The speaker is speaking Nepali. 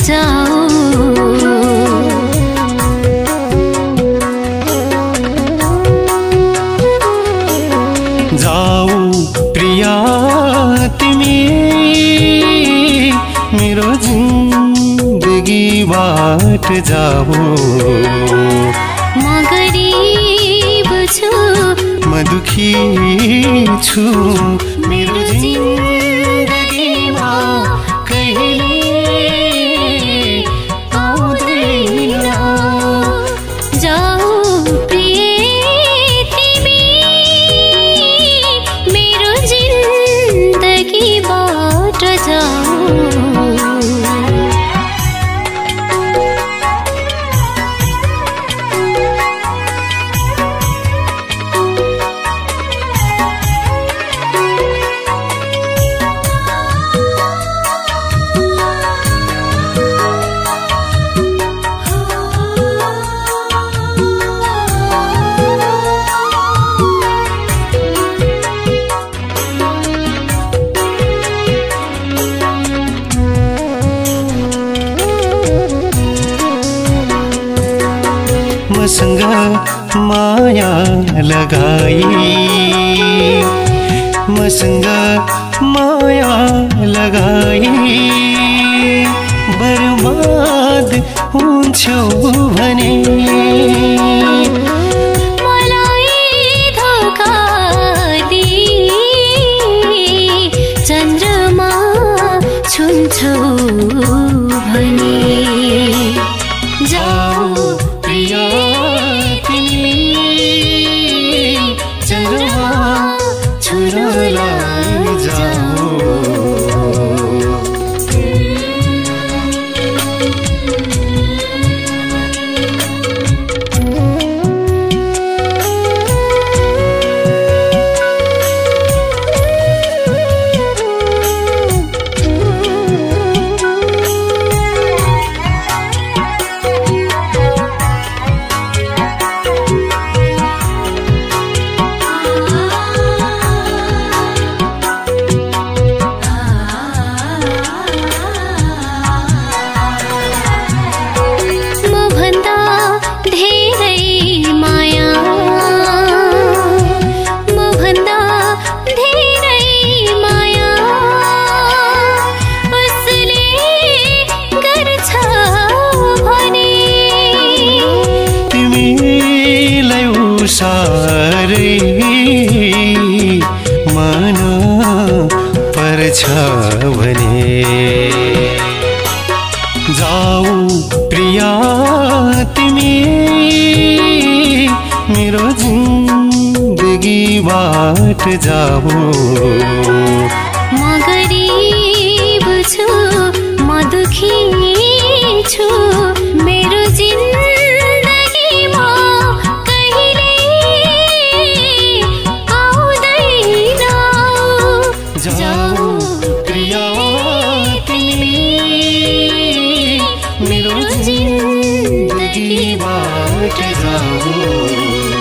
जाऊ। जाऊ प्रिया तिमी मेरो जिन्दगीबाट जाऊ। म गरिब छु, म दुखी छु, मेरो जिन्दगीमा कहिले आउँदैन। जाऊ प्रिय तिमी मेरो जिन्दगीबाट जाऊ। मसँग माया लगाई, मसँग माया लगाई बर्बाद हुन्छौ भने मलाई धोका दिई चन्द्रमा छुन्छौ भने। जाऊ प्रिया तिमी चन्द्रमा छुनलाई जाऊ। सारै मन पर्छ भने जाऊ प्रिया तिमी मेरो जिन्दगीबाट जाऊ। म गरिब छु, म दुखी छु, मेरो जिन्दगीमा कहिले आउँदैन। जाऊ प्रिया तिमी मेरो जिन्दगीबाट जाऊ।